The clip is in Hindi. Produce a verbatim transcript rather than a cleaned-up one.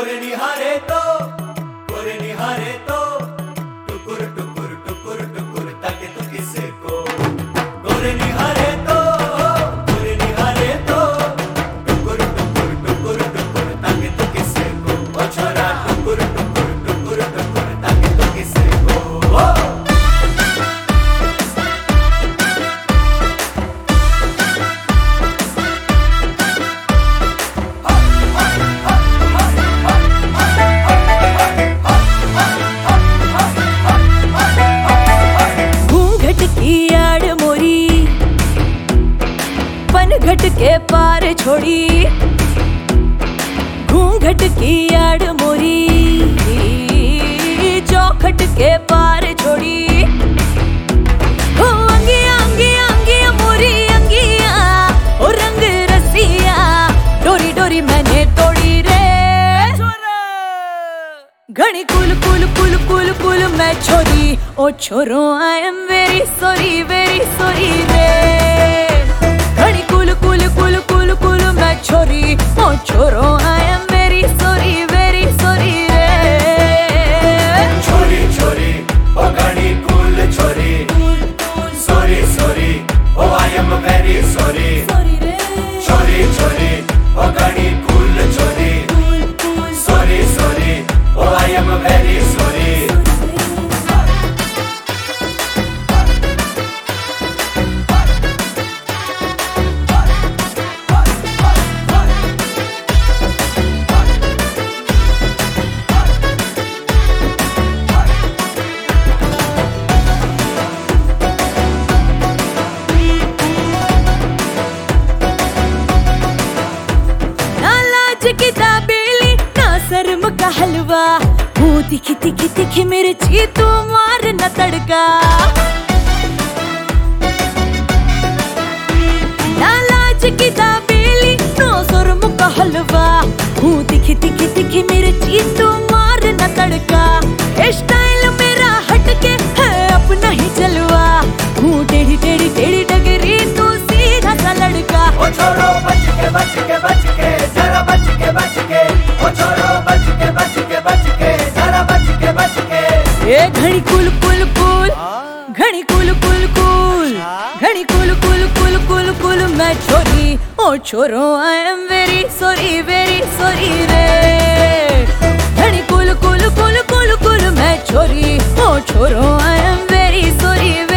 गोरे निहारे तो गोरे निहारे तो टुकुर टुकुर टुकुर टुकुर ताके तू किसे को गोरे निहारे तो गोरे निहारे तो टुकुर टुकुर टुकुर टुकुर ताके तू किसे को ओ छोरा टुकुर टुकुर टुकुर टुकुर ताके तू किसे को घट के पार छोड़ी घूंघट की आड़ मोरी चौखट के पार छोड़ी ओ अंगिया अंगिया अंगिया मोरी अंगिया ओ रंग रसिया डोरी डोरी मैंने तोड़ी रे घनी कुल कुल कुल कुल कुल मैं छोरी ओ छोरो I am very sorry very sorry रे घनी कुल कुल कुल कुल कुल मैं छोरी ओ छोरो I am very sorry very sorry रे छोरी छोरी ओ घनी कुल छोरी सॉरी सॉरी ओ आई एम वेरी सॉरी छोरी छोरी ओ घनी कुल छोरी सॉरी सॉरी ओ आई एम वेरी सॉरी की दाबेली ना शर्म का हलवा हूँ तिखी तिखी तिखी मेरे ची तू मार न तड़का ना लाज की दाबेली ना शर्म का हलवा हूँ तिखी तिखी तिखी मेरे ची तू मार न तड़का स्टाइल मेरा हटके है अपना ही चलवा हूँ टेढ़ी टेढ़ी टेढ़ी डगरी तू सीधा सा लड़का ओ छोरो बच के बच के बच के जरा बच के बच के ओ छोरो बच के बच के बच के जरा बच के बच के ए घड़ी कुल कुल कुल घड़ी कुल कुल कुल घड़ी कुल कुल कुल कुल कुल मैं छोरी ओ छोरो I am very sorry very sorry रे घड़ी कुल कुल कुल कुल कुल मैं छोरी ओ छोरो आई एम वेरी सॉरी